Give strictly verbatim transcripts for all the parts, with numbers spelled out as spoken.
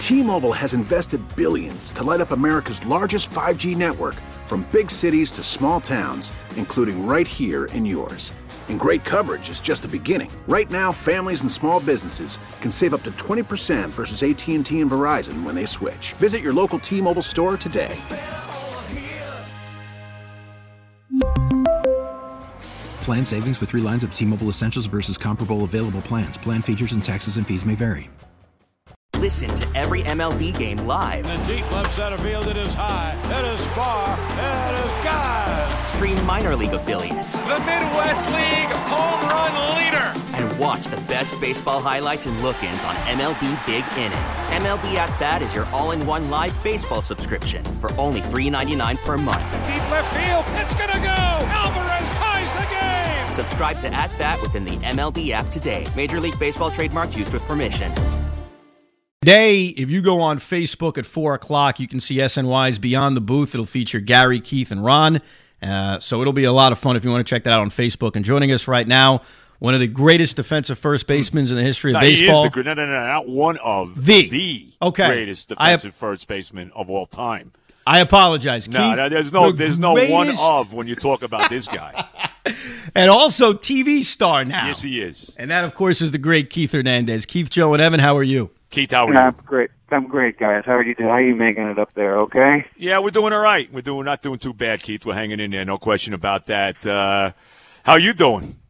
T-Mobile has invested billions to light up America's largest five G network, from big cities to small towns, including right here in yours. And great coverage is just the beginning. Right now, families and small businesses can save up to twenty percent versus A T and T and Verizon when they switch. Visit your local T-Mobile store today. Plan savings with three lines of T-Mobile Essentials versus comparable available plans. Plan features and taxes and fees may vary. Listen to every M L B game live. In the deep left center field, it is high, it is far, it is gone. Stream minor league affiliates. The Midwest League home run leader. And watch the best baseball highlights and look-ins on M L B Big Inning. M L B At Bat is your all-in-one live baseball subscription for only three dollars and ninety-nine cents per month. Deep left field, it's gonna go. Alvarez ties the game. Subscribe to At Bat within the M L B app today. Major League Baseball trademarks used with permission. Today, if you go on Facebook at four o'clock, you can see S N Y's Beyond the Booth. It'll feature Gary, Keith, and Ron. Uh, so it'll be a lot of fun if you want to check that out on Facebook. And joining us right now, one of the greatest defensive first basemen in the history of no, baseball. He is the, no, no, no, not one of the, the okay. greatest defensive I, first baseman of all time. I apologize, no, Keith. No, there's no, the there's no greatest... one of when you talk about this guy. And also T V star now. Yes, he is. And that, of course, is the great Keith Hernandez. Keith, Joe, and Evan, how are you? Keith, how are you? I'm great. I'm great, guys. How are you doing? How are you making it up there? Okay. Yeah, we're doing all right. We're doing not doing too bad, Keith. We're hanging in there, no question about that. Uh, how are you doing?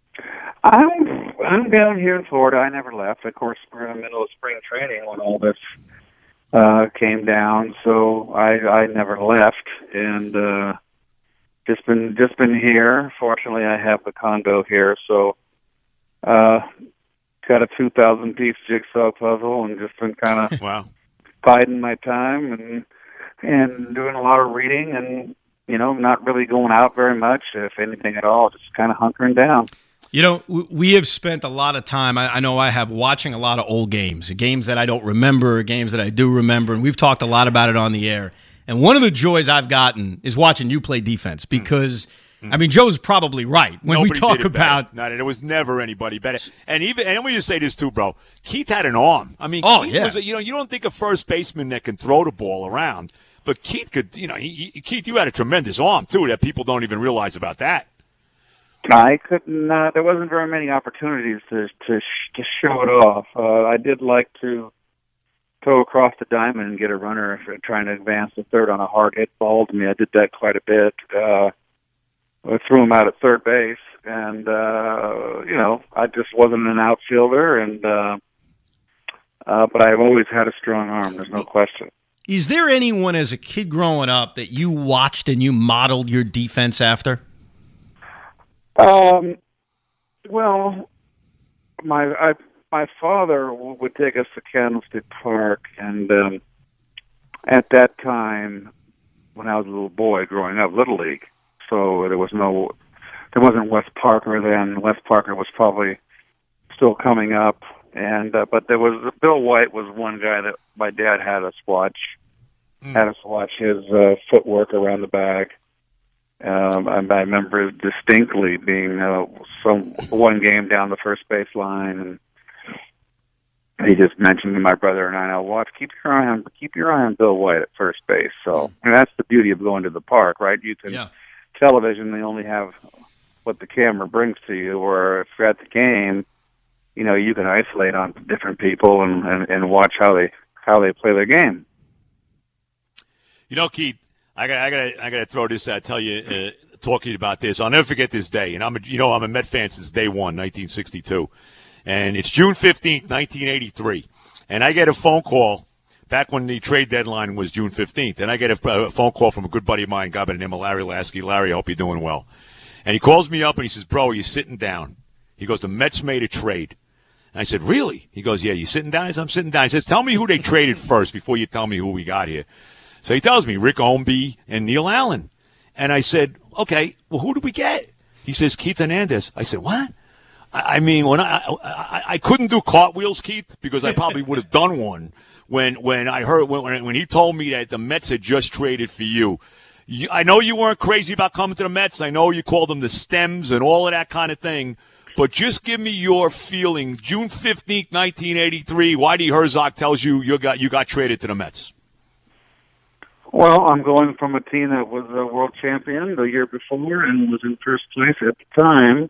I'm I'm down here in Florida. I never left. Of course, we're in the middle of spring training when all this uh, came down, so I I never left, and uh, just been just been here. Fortunately, I have the condo here, so. Uh, Got a two thousand piece jigsaw puzzle and just been kind of wow. biding my time and and doing a lot of reading and, you know, not really going out very much, if anything at all, just kind of hunkering down. You know, we have spent a lot of time, I, I know I have, watching a lot of old games, games that I don't remember, games that I do remember, and we've talked a lot about it on the air. And one of the joys I've gotten is watching you play defense because – I mean, Joe's probably right when Nobody we talk did it about. No, there was never anybody better. And even, and let me just say this too, bro. Keith had an arm. I mean, oh, Keith yeah. was a, you know, you don't think a first baseman that can throw the ball around, but Keith could. You know, he, he, Keith, you had a tremendous arm too that people don't even realize about that. I couldn't. Uh, there wasn't very many opportunities to to to show it off. Uh, I did like to throw across the diamond and get a runner if trying to advance the third on a hard hit ball to me. I did that quite a bit. Uh, I threw him out at third base, and, uh, you know, I just wasn't an outfielder, and uh, uh, but I've always had a strong arm, there's no question. Is there anyone as a kid growing up that you watched and you modeled your defense after? Um, well, my I, my father would take us to Candlestick Park, and um, at that time, when I was a little boy growing up, Little League, so there was no, there wasn't Wes Parker then. Wes Parker was probably still coming up, and uh, but there was Bill White was one guy that my dad had us watch, mm. had us watch his uh, footwork around the bag. Um, I, I remember distinctly being uh, some one game down the first base line, and he just mentioned to my brother and I, "Now watch, keep your eye on, keep your eye on Bill White at first base." So, and that's the beauty of going to the park, right? You can. Yeah. Television, they only have what the camera brings to you, or if you're at the game, you know, you can isolate on different people and, and, and watch how they how they play their game. You know, Keith, I got I got I got to throw this out. Tell you, uh, talking about this, I'll never forget this day. And I'm a, you know, I'm a Met fan since day one, nineteen sixty-two, and it's June fifteenth, nineteen eighty-three, and I get a phone call. Back when the trade deadline was June fifteenth, and I get a, a phone call from a good buddy of mine, a guy by the name of Larry Lasky. Larry, I hope you're doing well. And he calls me up and he says, "Bro, are you sitting down?" He goes, "The Mets made a trade." And I said, "Really?" He goes, "Yeah, you sitting down?" I said, "I'm sitting down." He says, "Tell me who they traded first before you tell me who we got here." So he tells me Rick Ownby and Neil Allen. And I said, "Okay, well, who did we get?" He says, "Keith Hernandez." I said, "What?" I, I mean, when I, I I couldn't do cartwheels, Keith, because I probably would have done one. When when I heard when when he told me that the Mets had just traded for you, you, I know you weren't crazy about coming to the Mets. I know you called them the Stems and all of that kind of thing. but just give me your feeling. June fifteenth, nineteen eighty-three, Whitey Herzog tells you you got you got traded to the Mets. Well, I'm going from a team that was a world champion the year before and was in first place at the time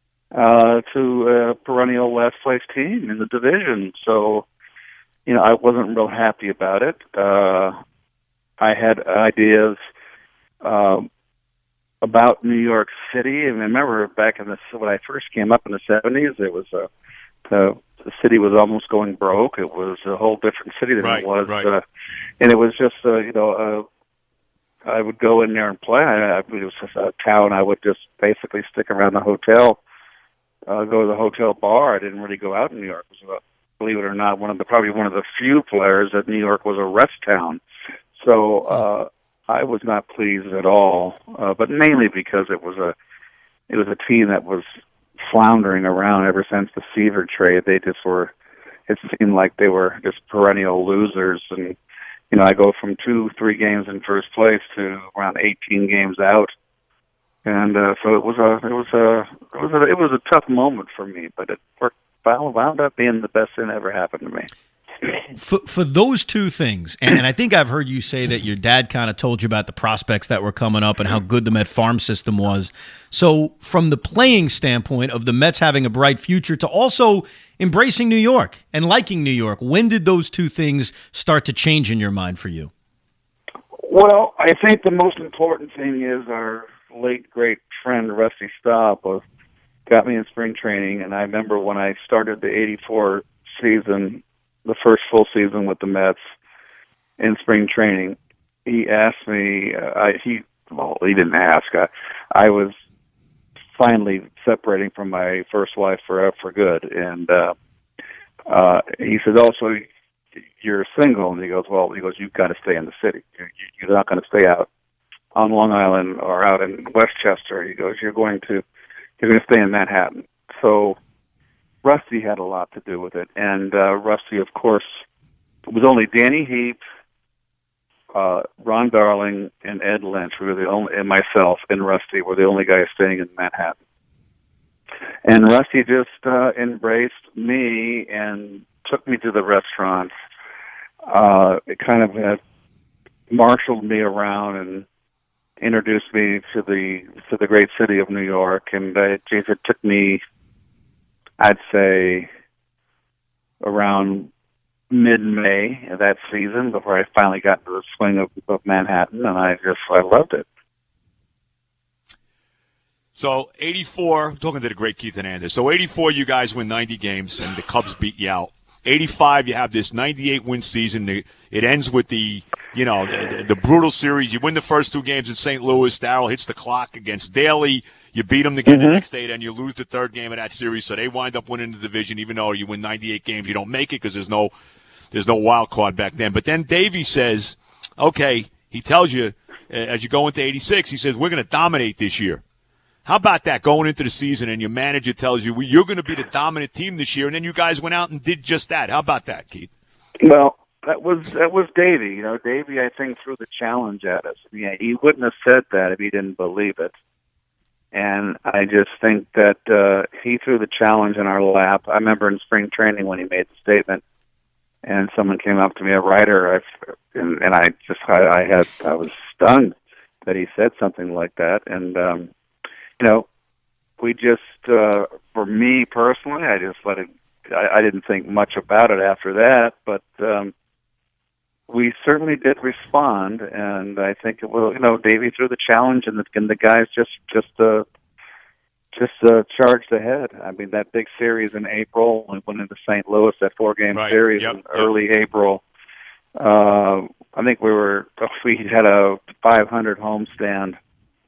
uh, to a perennial last place team in the division. So, you know, I wasn't real happy about it. Uh, I had ideas uh, about New York City, and I remember back in the when I first came up in the seventies, it was a the, the city was almost going broke. It was a whole different city than right, it was, right. uh, and it was just uh, you know uh, I would go in there and play. I, I, it was just a town. I would just basically stick around the hotel, uh, go to the hotel bar. I didn't really go out in New York. It was, uh, believe it or not, one of the probably one of the few players that New York was a rest town. So uh, I was not pleased at all, uh, but mainly because it was a it was a team that was floundering around ever since the Seaver trade. They just were. It seemed like they were just perennial losers, and you know, I go from two, three games in first place to around eighteen games out, and uh, so it was a it was a it was a it was a tough moment for me, but it worked. Wound up being the best thing that ever happened to me. For, for those two things, and, and I think I've heard you say that your dad kind of told you about the prospects that were coming up and how good the Met farm system was. So from the playing standpoint of the Mets having a bright future to also embracing New York and liking New York, when did those two things start to change in your mind for you? Well, I think the most important thing is our late, great friend Rusty Staub was got me in spring training, and I remember when I started the eighty-four season, the first full season with the Mets in spring training, he asked me, uh, I, he, well, he didn't ask, I, I was finally separating from my first wife for, for good, and uh, uh, he said, oh, so you're single? And he goes, well, he goes, you've got to stay in the city. You're, you're not going to stay out on Long Island or out in Westchester. He goes, you're going to You're going to stay in Manhattan. So Rusty had a lot to do with it. And uh, Rusty, of course, it was only Danny Heap, uh, Ron Darling, and Ed Lynch. We were the only, and myself and Rusty were the only guys staying in Manhattan. And Rusty just uh, embraced me and took me to the restaurants. Uh, it kind of had marshaled me around and introduced me to the to the great city of New York, and uh, geez, it took me, I'd say, around mid-May of that season before I finally got to the swing of, of Manhattan, and I just I loved it. So eighty-four, talking to the great Keith Hernandez. So eighty-four, you guys win ninety games, and the Cubs beat you out. eighty-five, you have this ninety-eight win season. It ends with the, you know, the, the brutal series. You win the first two games in Saint Louis. Darryl hits the clock against Daly. You beat them again mm-hmm. the next day, then you lose the third game of that series. So they wind up winning the division, even though you win ninety-eight games. You don't make it because there's no, there's no wild card back then. But then Davey says, okay, he tells you uh, as you go into eighty-six, he says, we're going to dominate this year. How about that, going into the season, and your manager tells you, well, you're going to be the dominant team this year, and then you guys went out and did just that. How about that, Keith? Well, that was that was Davey. You know, Davey, I think, threw the challenge at us. Yeah, he wouldn't have said that if he didn't believe it. And I just think that uh, he threw the challenge in our lap. I remember in spring training when he made the statement, and someone came up to me, a writer, I, and, and I just I, I had I was stunned that he said something like that, and. um You know, we just, uh, for me personally, I just let it, I, I didn't think much about it after that, but um, we certainly did respond, and I think it will, you know, Davey threw the challenge, and the, and the guys just, just, uh, just uh, charged ahead. I mean, that big series in April, we went into Saint Louis, that four-game right. series yep. in early yep. April. Uh, I think we were, we had a five hundred homestand,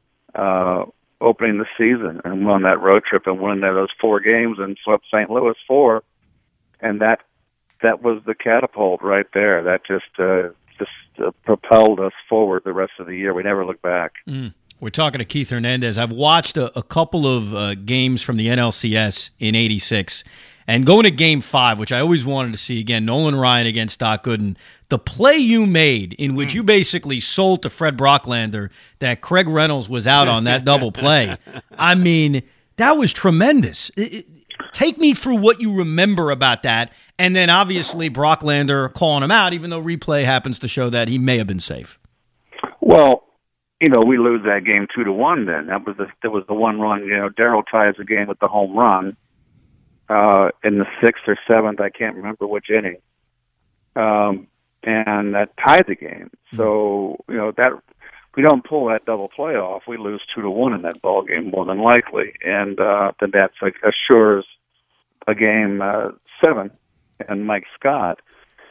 uh, opening the season, and won that road trip and won those four games and swept Saint Louis four, and that that was the catapult right there. That just uh, just uh, propelled us forward the rest of the year. We never looked back. Mm. We're talking to Keith Hernandez. I've watched a, a couple of uh, games from the N L C S in eighty-six, and going to Game Five, which I always wanted to see again. Nolan Ryan against Doc Gooden. The play you made, in which you basically sold to Fred Brocklander that Craig Reynolds was out on that double play. I mean, That was tremendous. It, it, take me through what you remember about that, and then obviously Brock Lander calling him out, even though replay happens to show that he may have been safe. Well, you know, we lose that game two to one. Then that was the that was the one run. You know, Darryl ties the game with the home run uh, in the sixth or seventh. I can't remember which inning, um, and that tied the game. So you know that if we don't pull that double play off, we lose two to one in that ball game more than likely, and uh, then that's like assures a game uh, seven and Mike Scott.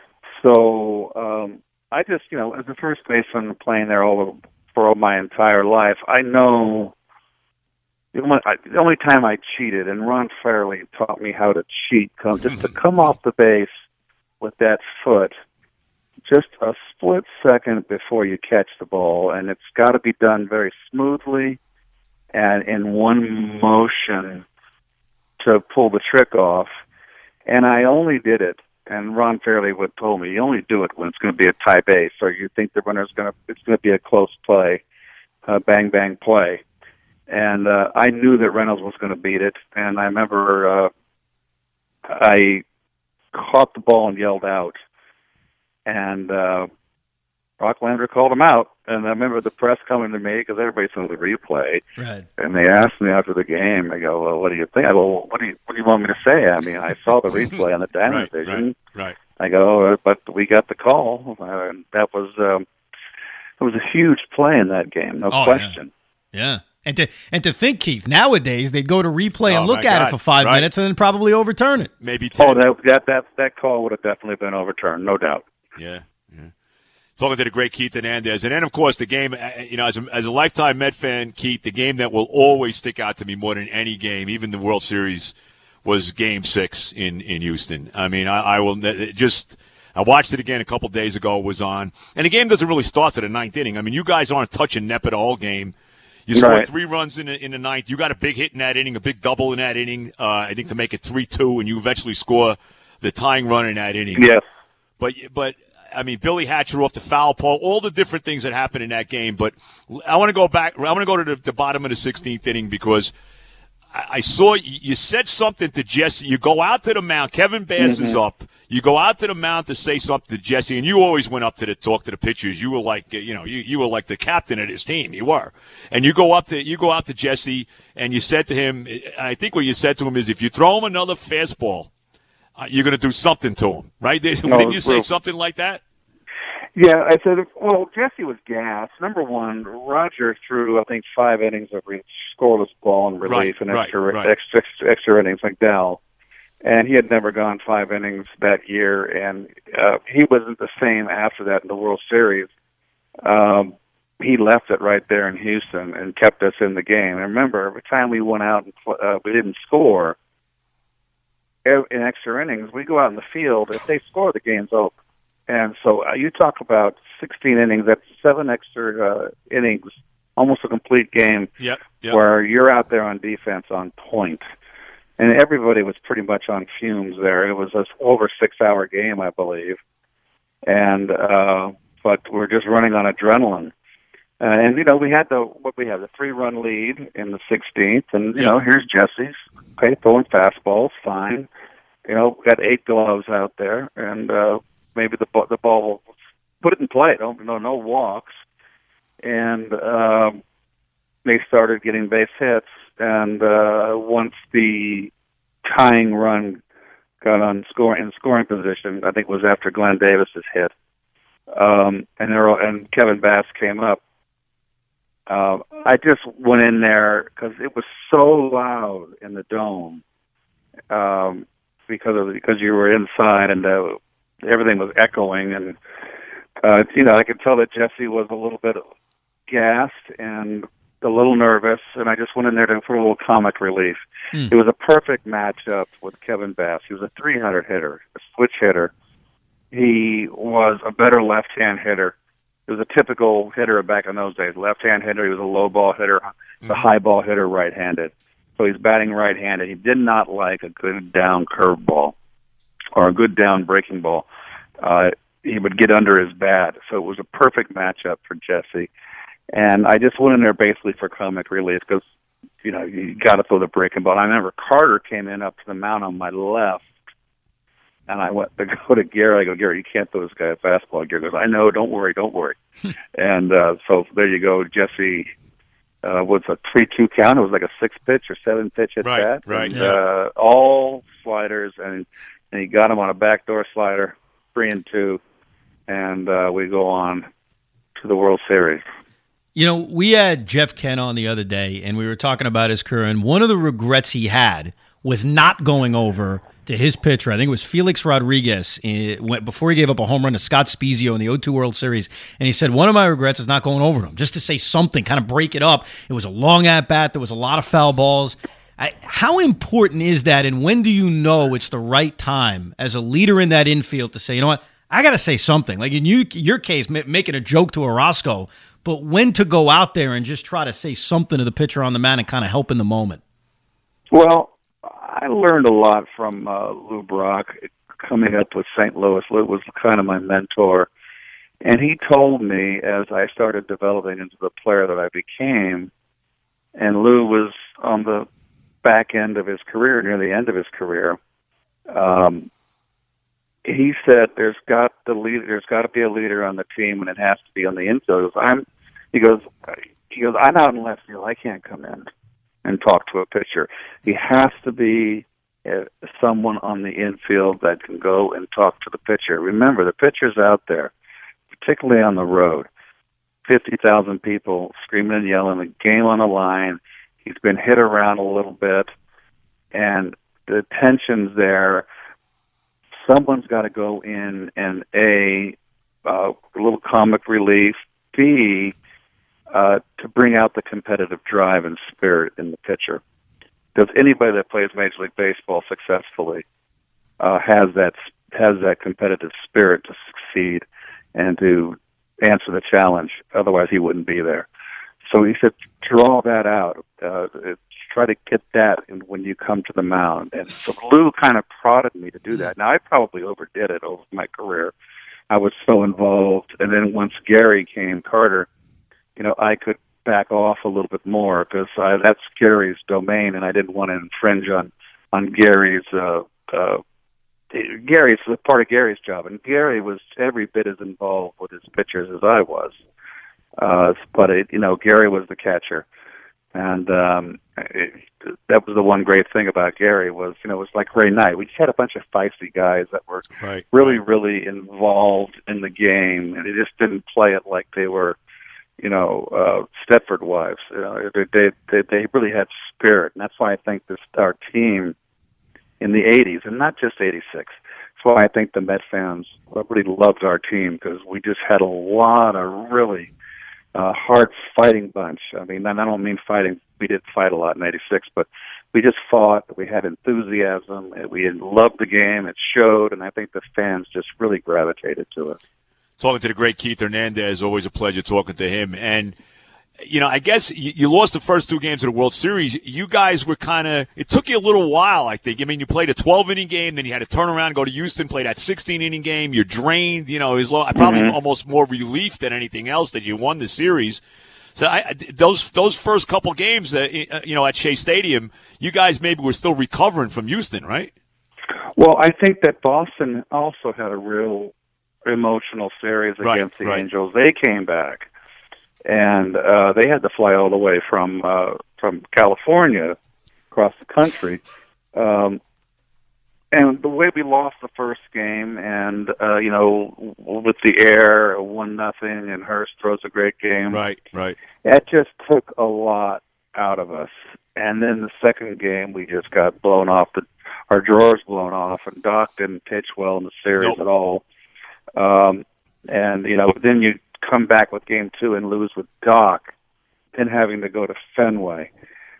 So um, I just you know as a first baseman playing there all the for my entire life, I know the only, I, the only time I cheated, and Ron Fairley taught me how to cheat, come, just to come off the base with that foot just a split second before you catch the ball, and it's got to be done very smoothly and in one motion to pull the trick off. And I only did it, and Ron Fairley would told me, you only do it when it's going to be a tie base, or you think the runner's going to, it's going to be a close play, a bang bang play. And uh, I knew that Reynolds was going to beat it, and I remember uh, I caught the ball and yelled out, and uh, Brock Lander called him out. And I remember the press coming to me, because everybody saw the replay, right. And they asked me after the game, they go, well, what do you think? I go, well, what do you, what do you want me to say? I mean, I saw the replay on the Diamond right, Division. Right, right. I go, but we got the call. Uh, that was um, it was a huge play in that game, no oh, question. Yeah. yeah. And to and to think, Keith, nowadays they'd go to replay Oh, and look my at God. it for five Right. minutes and then probably overturn it. Maybe ten. Oh, that that that, that call would have definitely been overturned, no doubt. Yeah, yeah. Talking to the great Keith Hernandez. And then, of course, the game, you know, as a, as a lifetime Met fan, Keith, the game that will always stick out to me more than any game, even the World Series, was Game Six in, in Houston. I mean, I, I will just – I watched it again a couple days ago. It was on. And the game doesn't really start to the ninth inning. I mean, you guys aren't touching Nepa the whole game. You scored Right. three runs in the, in the ninth. You got a big hit in that inning, a big double in that inning, uh, I think to make it three two, and you eventually score the tying run in that inning. Yes. But But – I mean, Billy Hatcher off the foul pole, all the different things that happened in that game. But I want to go back. I want to go to the, the bottom of the sixteenth inning because I, I saw you said something to Jesse. You go out to the mound. Kevin Bass mm-hmm. is up. You go out to the mound to say something to Jesse, and you always went up to the talk to the pitchers. You were like, you know, you, you were like the captain of his team. You were, and you go up to you go out to Jesse, and you said to him. I think what you said to him is, if you throw him another fastball, Uh, you're going to do something to him, right? No, Didn't you say real. something like that? Yeah, I said, well, Jesse was gassed. Number one, Roger threw, I think, five innings of re- scoreless ball and relief Right, and right, extra, right. extra, extra extra innings like Dell. And he had never gone five innings that year, and uh, he wasn't the same after that in the World Series. Um, he left it right there in Houston and kept us in the game. And remember, every time we went out and pl- uh, we didn't score in extra innings, we go out in the field. If they score, the game's over. And so uh, you talk about sixteen innings, that's seven extra uh, innings, almost a complete game, yep, yep. where you're out there on defense on point. And everybody was pretty much on fumes there. It was an over six-hour game, I believe. And uh, but we're just running on adrenaline. Uh, and, you know, we had the, what we had, the three-run lead in the sixteenth. And, you yep. know, here's Jesse's. Okay, throwing fastballs, fine. You know, we got eight gloves out there. And, uh, maybe the the ball will put it in play. Don't no no walks, and um, they started getting base hits. And uh, once the tying run got on score in scoring position, I think it was after Glenn Davis's hit, um, and there were, and Kevin Bass came up. Uh, I just went in there because it was so loud in the dome um, because of because you were inside and. Uh, Everything was echoing, and uh, you know I could tell that Jesse was a little bit gassed and a little nervous, and I just went in there to, for a little comic relief. Mm. It was a perfect matchup with Kevin Bass. He was a three hundred hitter, a switch hitter. He was a better left-hand hitter. He was a typical hitter back in those days. Left-hand hitter. He was a low ball hitter, mm. the high ball hitter, right-handed. So he's batting right-handed. He did not like a good down curveball or a good down breaking ball. Uh, he would get under his bat. So it was a perfect matchup for Jesse. And I just went in there basically for comic relief because, you know, you got to throw the breaking ball. And I remember Carter came in up to the mound on my left, and I went to go to Gary. I go, Gary, you can't throw this guy a fastball. Gary goes, I know, don't worry, don't worry. and uh, so there you go. Jesse uh, was a three two count. It was like a six-pitch or seven-pitch at right, bat. Right, and, yeah. uh, all sliders, and, and he got him on a backdoor slider, three and two, and uh, we go on to the World Series. You know, we had Jeff Kent on the other day, and we were talking about his career, and one of the regrets he had was not going over to his pitcher. I think it was Felix Rodriguez eh, went, before he gave up a home run to Scott Spezio in the oh two World Series, and he said, one of my regrets is not going over to him, just to say something, kind of break it up. It was a long at-bat. There was a lot of foul balls. I, how important is that, and when do you know it's the right time as a leader in that infield to say, you know what, I got to say something. Like in you, your case, making a joke to Orozco, but when to go out there and just try to say something to the pitcher on the mound and kind of help in the moment? Well, I learned a lot from uh, Lou Brock coming up with Saint Louis. Lou was kind of my mentor, and he told me as I started developing into the player that I became, and Lou was on the back end of his career, near the end of his career, um, he said, "There's got the leader. There's got to be a leader on the team, and it has to be on the infield." I'm, he goes, he goes, I'm out in left field. I can't come in and talk to a pitcher. He has to be uh, someone on the infield that can go and talk to the pitcher. Remember, the pitcher's out there, particularly on the road. Fifty thousand people screaming and yelling, the game on the line. He's been hit around a little bit, and the tension's there. Someone's got to go in and A, uh, a little comic relief, B, uh, to bring out the competitive drive and spirit in the pitcher. Because anybody that plays Major League Baseball successfully uh, has that has that competitive spirit to succeed and to answer the challenge. Otherwise, he wouldn't be there. So he said, draw that out. Uh, try to get that in, when you come to the mound. And so Lou kind of prodded me to do that. Now, I probably overdid it over my career. I was so involved. And then once Gary came, Carter, you know, I could back off a little bit more because that's Gary's domain, and I didn't want to infringe on, on Gary's uh, uh, Gary's a part of Gary's job. And Gary was every bit as involved with his pitchers as I was. Uh, but, it, you know, Gary was the catcher. And um, it, that was the one great thing about Gary was, you know, it was like Ray Knight. We just had a bunch of feisty guys that were right, really, right. really involved in the game, and they just didn't play it like they were, you know, uh, Stepford wives. You know, they, they they they really had spirit, and that's why I think this our team in the eighties, and not just eighty-six. That's why I think the Met fans really loved our team because we just had a lot of really Uh, hard fighting bunch. I mean, and I don't mean fighting. We did fight a lot in eighty-six, but we just fought. We had enthusiasm. We loved the game. It showed, and I think the fans just really gravitated to it. Talking to the great Keith Hernandez, always a pleasure talking to him. And, you know, I guess you, you lost the first two games of the World Series. You guys were kind of – it took you a little while, I think. I mean, you played a twelve-inning game, then you had to turn around and go to Houston, play that sixteen-inning game. You're drained. You know, it was probably mm-hmm. almost more relief than anything else that you won the series. So I, those those first couple games, uh, you know, at Shea Stadium, you guys maybe were still recovering from Houston, right? Well, I think that Boston also had a real emotional series against right, the right. Angels. They came back. And uh, they had to fly all the way from uh, from California across the country. Um, and the way we lost the first game, and uh, you know, with the air one nothing, and Hurst throws a great game. Right, right. That just took a lot out of us. And then the second game, we just got blown off. The, our drawers blown off, and Doc didn't pitch well in the series nope. at all. Um, and you know, then you come back with game two and lose with Doc, then having to go to Fenway.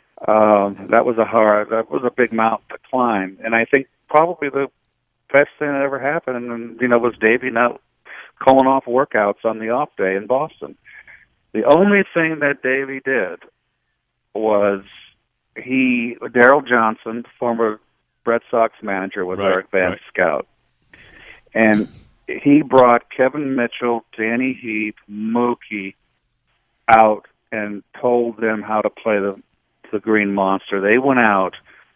Um, that was a hard, that was a big mountain to climb. And I think probably the best thing that ever happened, and, you know, was Davey not calling off workouts on the off day in Boston. The only thing that Davey did was he, Daryl Johnson, former Red Sox manager, was right, our advanced right. scout. And he brought Kevin Mitchell, Danny Heath, Mookie out and told them how to play the the Green Monster. They went out,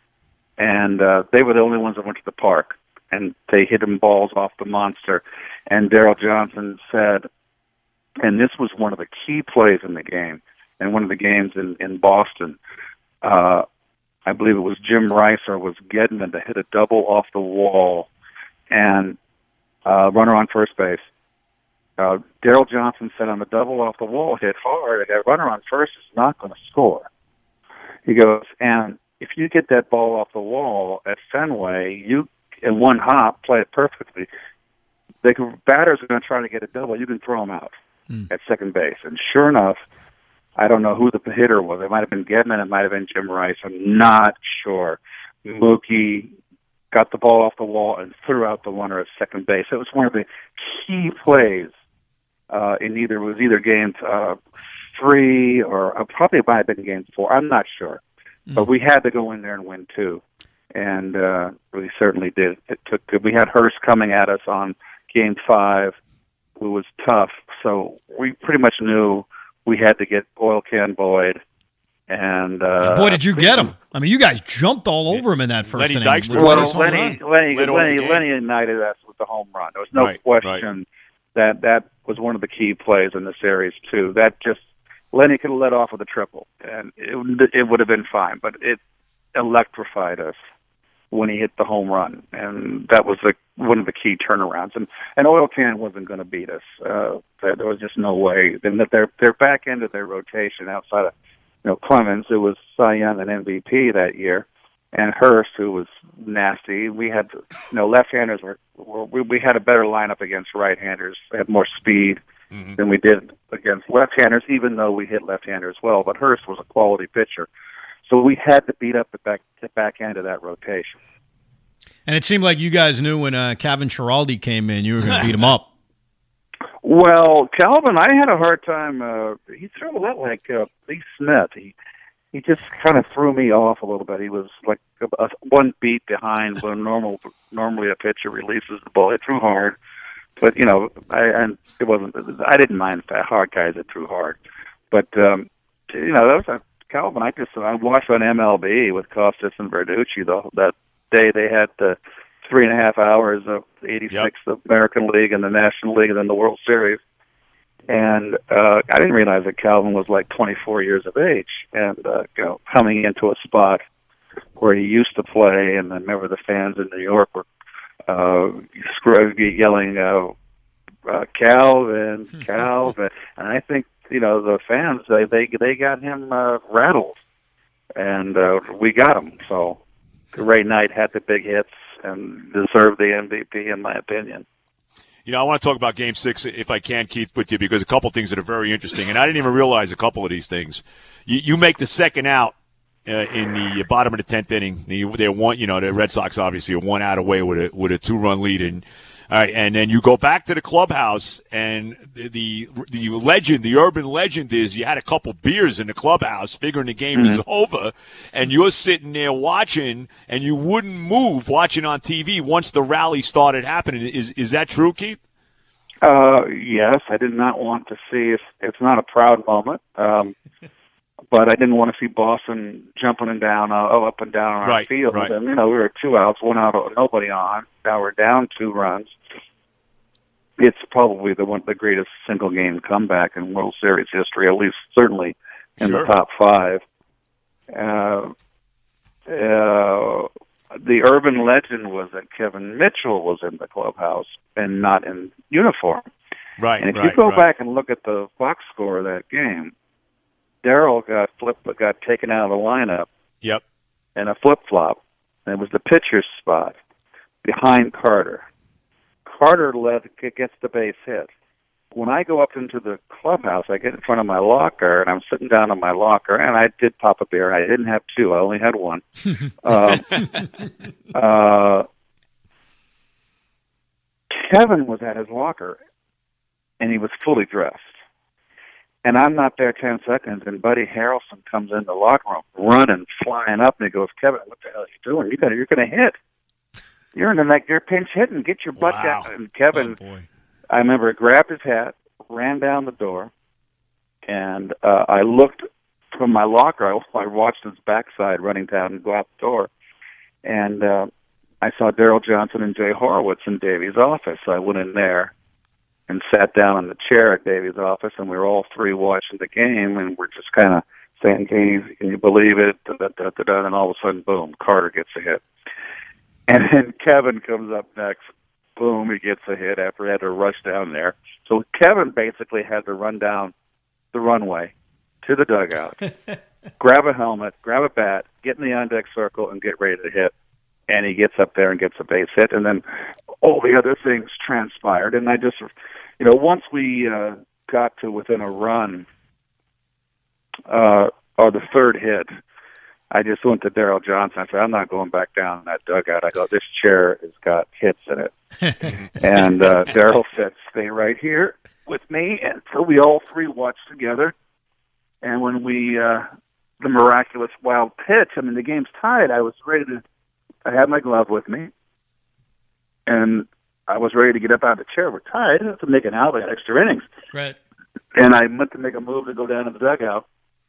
and uh, they were the only ones that went to the park, and they hit them balls off the Monster. And Daryl Johnson said, and this was one of the key plays in the game, and one of the games in, in Boston, uh, I believe it was Jim Ricer was getting them to hit a double off the wall and uh, runner on first base. Uh, Daryl Johnson said on the double off the wall hit hard, a runner on first is not going to score. He goes, and if you get that ball off the wall at Fenway, you in one hop play it perfectly. The batters are going to try to get a double. You can throw them out mm. at second base. And sure enough, I don't know who the hitter was. It might have been Gedman. It might have been Jim Rice. I'm not sure. Mookie got the ball off the wall and threw out the runner at second base. It was one of the key plays uh, in either, it was either game uh, three or uh, probably it might have been game four. I'm not sure. Mm. But we had to go in there and win two. And uh, we certainly did. It took. We had Hurst coming at us on game five, who was tough. So we pretty much knew we had to get Oil Can Boyd. And uh, boy, did you get him! I mean, you guys jumped all over him in that first Lenny inning. Dykstra. Well, Lenny, Lenny, Lenny, Lenny, Lenny ignited us with the home run. There was no right, question right. that that was one of the key plays in the series too. That just Lenny could have let off with a triple, and it, it would have been fine. But it electrified us when he hit the home run, and that was the, one of the key turnarounds. And, and Oil Can wasn't going to beat us. Uh, there, there was just no way. Then that their their back end of their rotation outside of you know Clemens, who was Cy Young and M V P that year, and Hurst, who was nasty. We had you know left-handers were, were we, we had a better lineup against right-handers. We had more speed mm-hmm. than we did against left-handers, even though we hit left-handers well. But Hurst was a quality pitcher. So we had to beat up the back the back end of that rotation. And it seemed like you guys knew when uh, Calvin Schiraldi came in, you were going to beat him up. Well, Calvin, I had a hard time. Uh, he threw a lot like uh, Lee Smith. He he just kind of threw me off a little bit. He was like a, a, one beat behind when normal normally a pitcher releases the ball. It threw hard, but you know, I and it wasn't. I didn't mind hard guys that threw hard, but um, you know, that was a Calvin, I just I watched on M L B with Costas and Verducci the, that day. They had the three and a half hours of eighty-six, yep. the American League and the National League and then the World Series. And uh, I didn't realize that Calvin was like twenty-four years of age and uh, you know coming into a spot where he used to play. And I remember the fans in New York were uh, yelling, uh, uh, Calvin, Calvin. And I think you know, the fans, they they, they got him uh, rattled, and uh, we got him. So Ray Knight had the big hits and deserved the M V P, in my opinion. You know, I want to talk about Game Six, if I can, Keith, with you, because a couple things that are very interesting, and I didn't even realize a couple of these things. You, you make the second out uh, in the bottom of the tenth inning. They're one, you know, the Red Sox obviously are one out away with a with a two run lead, and all right, and then you go back to the clubhouse, and the, the the legend, the urban legend is you had a couple beers in the clubhouse, figuring the game mm-hmm. is over, and you're sitting there watching, and you wouldn't move watching on T V once the rally started happening. Is is that true, Keith? Uh, yes, I did not want to see. It's, it's not a proud moment, um, but I didn't want to see Boston jumping and down, uh, up and down on our right, field. Right. And you know, we were two outs, one out, nobody on. Now we're down two runs. It's probably the one the greatest single game comeback in World Series history, at least certainly in sure. the top five. Uh, uh, the urban legend was that Kevin Mitchell was in the clubhouse and not in uniform. Right. And if right, you go right. back and look at the box score of that game, Darryl got flipped, got taken out of the lineup. Yep. And a flip flop. And it was the pitcher's spot behind Carter. Carter led, gets the base hit. When I go up into the clubhouse, I get in front of my locker, and I'm sitting down in my locker, and I did pop a beer. I didn't have two. I only had one. um, uh, Kevin was at his locker, and he was fully dressed. And I'm not there ten seconds, and Buddy Harrelson comes in the locker room, running, flying up, and he goes, "Kevin, what the hell are you doing? You got, you're going to hit. You're in the neck. You're pinch hitting. Get your butt wow. down." And Kevin, oh, boy. I remember, grabbed his hat, ran down the door, and uh, I looked from my locker, I, I watched his backside running down and go out the door, and uh, I saw Daryl Johnson and Jay Horowitz in Davy's office. So I went in there and sat down in the chair at Davy's office, and we were all three watching the game, and we're just kind of saying, can you, can you believe it? Da, da, da, da, da, and all of a sudden, boom, Carter gets a hit. And then Kevin comes up next. Boom, he gets a hit after he had to rush down there. So Kevin basically had to run down the runway to the dugout, grab a helmet, grab a bat, get in the on-deck circle, and get ready to hit. And he gets up there and gets a base hit, and then all the other things transpired. And I just, you know, once we uh, got to within a run, uh, or the third hit, I just went to Daryl Johnson. I said, I'm not going back down in that dugout. I go, this chair has got hits in it. And uh, Daryl said, stay right here with me. And so we all three watched together. And when we, uh, the miraculous wild pitch, I mean, the game's tied. I was ready to, I had my glove with me. And I was ready to get up out of the chair. We're tied to make an out. We had extra innings. Right. And I went to make a move to go down to the dugout.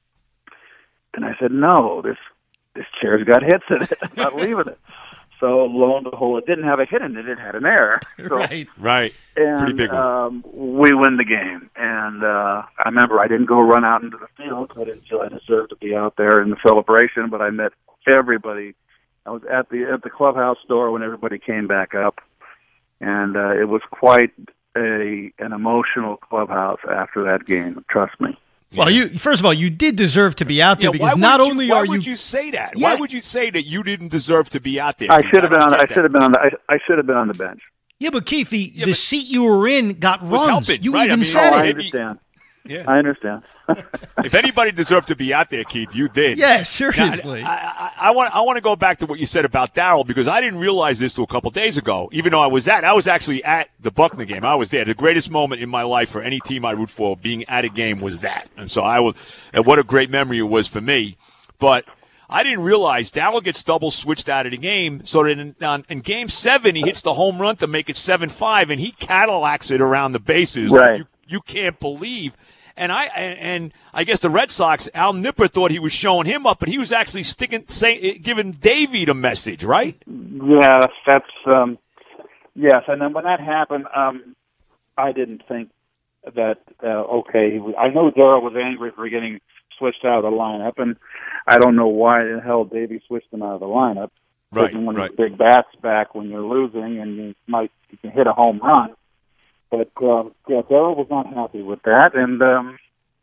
And I said, no, this this chair's got hits in it. I'm not leaving it. So lo and behold, it didn't have a hit in it. It had an error. So, right. Right. And, pretty big one. Um, we win the game. And uh, I remember I didn't go run out into the field because I didn't feel I deserved to be out there in the celebration, but I met everybody. I was at the at the clubhouse door when everybody came back up. And uh, it was quite a an emotional clubhouse after that game, trust me. Well, you first of all, you did deserve to be out there yeah, because not you, only why are you. Why would you say that? Yeah. Why would you say that you didn't deserve to be out there? I Keith? should have been on. I that. should have been on. The, I, I should have been on the bench. Yeah, but Keith, the, Yeah, the but seat you were in got was runs. helping, You right? even I mean, said Oh, it. I Maybe- understand. Yeah. I understand. If anybody deserved to be out there, Keith, you did. Yeah, seriously. Now, I, I, I want I want to go back to what you said about Darryl because I didn't realize this till a couple days ago. Even though I was at, I was actually at the Buckner game. I was there. The greatest moment in my life for any team I root for, being at a game, was that. And so I was, and what a great memory it was for me. But I didn't realize Darryl gets double switched out of the game. So that in, on, in game seven, he hits the home run to make it seven five, and he Cadillacs it around the bases. Right. You, you can't believe. And I and, and I guess the Red Sox, Al Nipper thought he was showing him up, but he was actually sticking, saying, giving Davey the message, right? Yeah, that's um, yes. And then when that happened, um, I didn't think that uh, okay. I know Darryl was angry for getting switched out of the lineup, and I don't know why the hell Davey switched him out of the lineup. Right, Taking one right. of the big bats back when you're losing, and you might you can hit a home run. But um, yeah, Darryl was not happy with that, and um,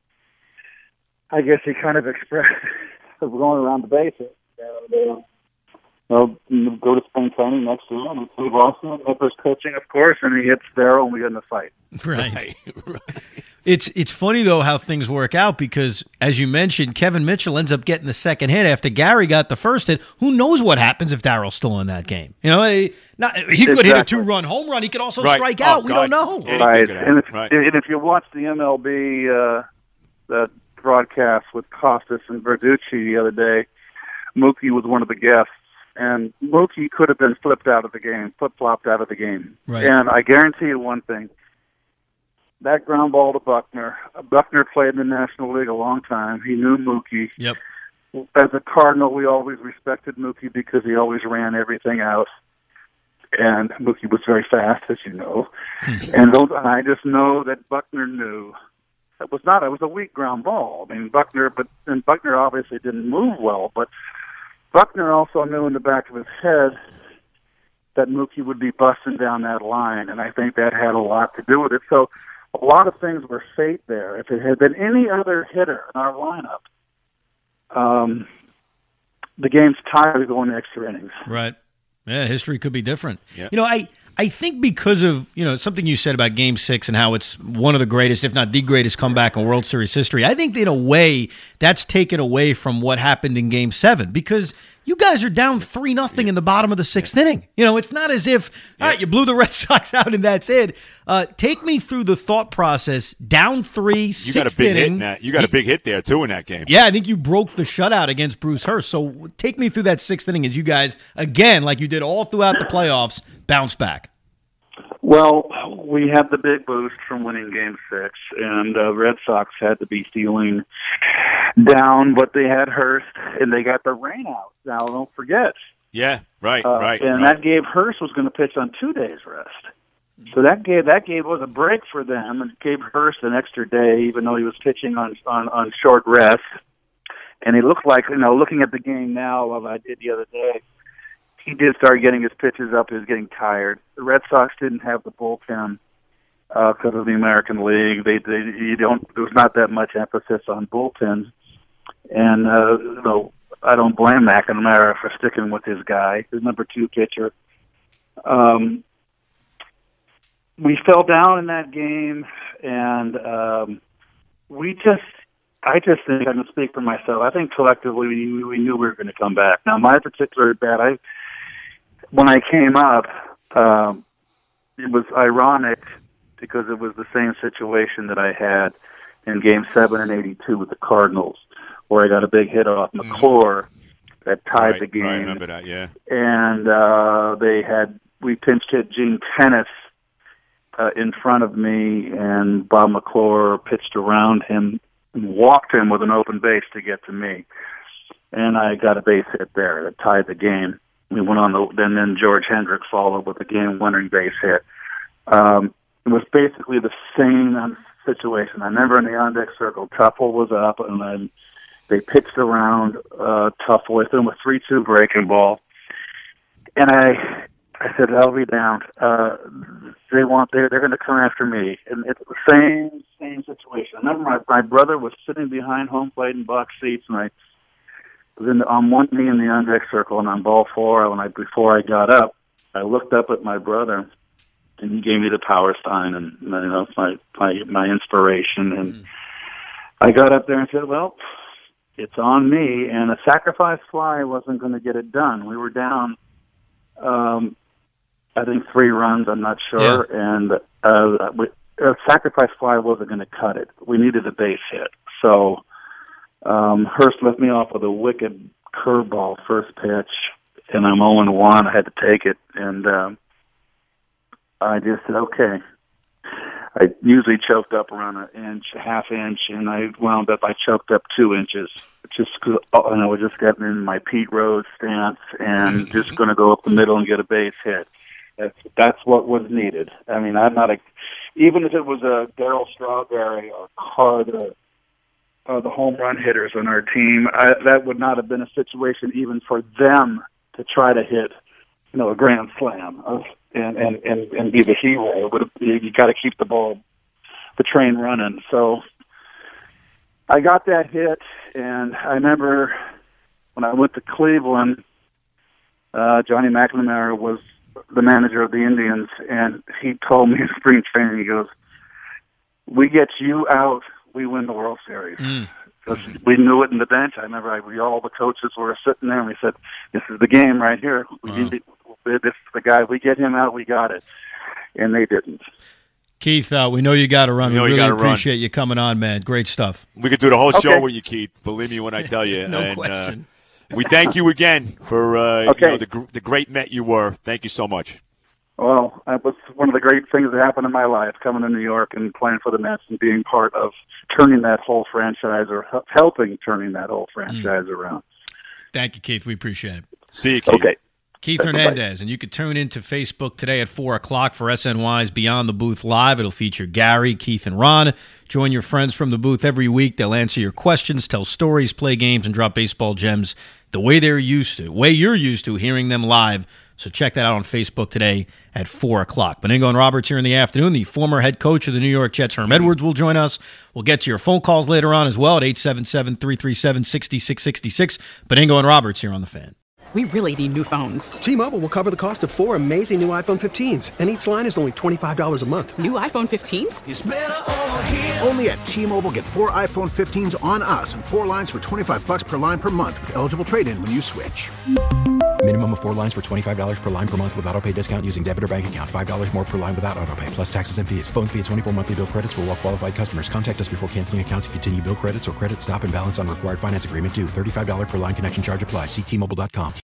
I guess he kind of expressed going around the bases. And, uh, well, go to spring training next year, and see Boston. Nipper's coaching, of course, and he hits Darryl, and we get in a fight. Right. Right, right. It's it's funny, though, how things work out because, as you mentioned, Kevin Mitchell ends up getting the second hit after Gary got the first hit. Who knows what happens if Darryl's still in that game? You know, he, not, he could hit a Exactly. two-run home run. He could also Right. strike Oh, out. We God. don't know. Anything Right. could And happen. if, Right. and if you watch the M L B uh, the broadcast with Costas and Verducci the other day, Mookie was one of the guests, and Mookie could have been flipped out of the game, flip-flopped out of the game. Right. And I guarantee you one thing. That ground ball to Buckner. Buckner played in the National League a long time. He knew Mookie. Yep. As a Cardinal, we always respected Mookie because he always ran everything out. And Mookie was very fast, as you know. and, those, and I just know that Buckner knew. It was not, it was a weak ground ball. I mean, Buckner, but and Buckner obviously didn't move well, but Buckner also knew in the back of his head that Mookie would be busting down that line, and I think that had a lot to do with it. So a lot of things were fate there. If it had been any other hitter in our lineup, um, the game's tied of going to extra innings. Right. Yeah, history could be different. Yeah. You know, I, I think because of, you know, something you said about Game six and how it's one of the greatest, if not the greatest comeback in World Series history, I think in a way that's taken away from what happened in Game seven because you guys are down three nothing in the bottom of the sixth yeah. inning. You know, it's not as if, yeah. all right, you blew the Red Sox out and that's it. Uh, take me through the thought process, down three, You sixth got a big inning. hit in that. You got a big hit there, too, in that game. Yeah, I think you broke the shutout against Bruce Hurst. So take me through that sixth inning as you guys, again, like you did all throughout the playoffs, bounce back. Well, we had the big boost from winning Game Six, and uh, Red Sox had to be feeling down, but they had Hurst, and they got the rain out. Now, don't forget. Yeah, right, uh, right. And right. that gave Hurst was going to pitch on two days rest. So that gave that gave was a break for them, and gave Hurst an extra day, even though he was pitching on on, on short rest. And he looked like, you know, looking at the game now, like I did the other day, he did start getting his pitches up. He was getting tired. The Red Sox didn't have the bullpen because uh, of the American League. They, they, you don't. There was not that much emphasis on bullpens, and uh, you know, I don't blame McNamara for sticking with his guy, his number two pitcher. Um, we fell down in that game, and um, we just. I just think I can speak for myself. I think collectively we, we knew we were going to come back. Now, my particular bat, I when I came up, um, it was ironic because it was the same situation that I had in Game Seven and eighty-two with the Cardinals, where I got a big hit off McClure that tied right, the game. Right, I remember that, yeah. And uh, they had we pinch hit Gene Tennis uh, in front of me, and Bob McClure pitched around him and walked him with an open base to get to me. And I got a base hit there that tied the game. We went on the, and then George Hendrick followed with a game-winning base hit. Um, it was basically the same situation. I remember in the on-deck circle, Tuffle was up, and then they pitched around uh, Tuffle with him with three two breaking ball. And I I said, I'll be down. Uh, they want, they're, they're going to come after me. And it's the same, same situation. I remember my, my brother was sitting behind home plate in box seats, and I was in the, on one knee in the on-deck circle, and on ball four, when I, before I got up, I looked up at my brother, and he gave me the power sign, and you know, my, my, my inspiration. And mm. I got up there and said, well, it's on me. And a sacrifice fly wasn't going to get it done. We were down, um, I think three runs, I'm not sure, yeah. and uh, we, a sacrifice fly wasn't going to cut it. We needed a base hit. So um, Hurst left me off with a wicked curveball first pitch, and I'm oh and one. I had to take it, and um, I just said, okay. I usually choked up around an inch, a half inch, and I wound up, I choked up two inches. Just, and I was just getting in my Pete Rose stance and just going to go up the middle and get a base hit. That's, that's what was needed. I mean, I'm not a, even if it was a Darryl Strawberry or Carr, the, uh, the home run hitters on our team, I, that would not have been a situation even for them to try to hit, you know, a grand slam of, and, and, and, and be the hero. It would have, you got to keep the ball, the train running. So I got that hit, and I remember when I went to Cleveland, uh, Johnny McNamara was the manager of the Indians, and he told me in spring training, he goes, we get you out, we win the World Series. Mm. Because we knew it in the bench. I remember I, we, all the coaches were sitting there, and we said, this is the game right here. We wow. need, this is the guy. We get him out, we got it. And they didn't. Keith, uh, we know you got to run. We, we really appreciate run. you coming on, man. Great stuff. We could do the whole okay. show with you, Keith. Believe me when I tell you. no and, question. Uh, we thank you again for uh, okay. you know, the the great Met you were. Thank you so much. Well, that was one of the great things that happened in my life, coming to New York and playing for the Mets and being part of turning that whole franchise or helping turning that whole franchise mm. around. Thank you, Keith. We appreciate it. See you, Keith. Okay. Keith Hernandez, and you can tune into Facebook today at four o'clock for S N Y's Beyond the Booth Live. It'll feature Gary, Keith, and Ron. Join your friends from the booth every week. They'll answer your questions, tell stories, play games, and drop baseball gems the way they're used to, the way you're used to hearing them live. So check that out on Facebook today at four o'clock. Benigno and Roberts here in the afternoon. The former head coach of the New York Jets, Herm Edwards, will join us. We'll get to your phone calls later on as well at eight seven seven, three three seven, six six six six. Benigno and Roberts here on The Fan. We really need new phones. T-Mobile will cover the cost of four amazing new iPhone fifteens, and each line is only twenty-five dollars a month. New iPhone fifteens? It's better over here. Only at T-Mobile, get four iPhone fifteens on us and four lines for twenty-five dollars per line per month with eligible trade-in when you switch. Minimum of four lines for twenty-five dollars per line per month with autopay discount using debit or bank account. five dollars more per line without autopay, plus taxes and fees. Phone fee at twenty-four monthly bill credits for well-qualified customers. Contact us before canceling account to continue bill credits or credit stop and balance on required finance agreement due. thirty-five dollars per line connection charge applies. See T Mobile dot com.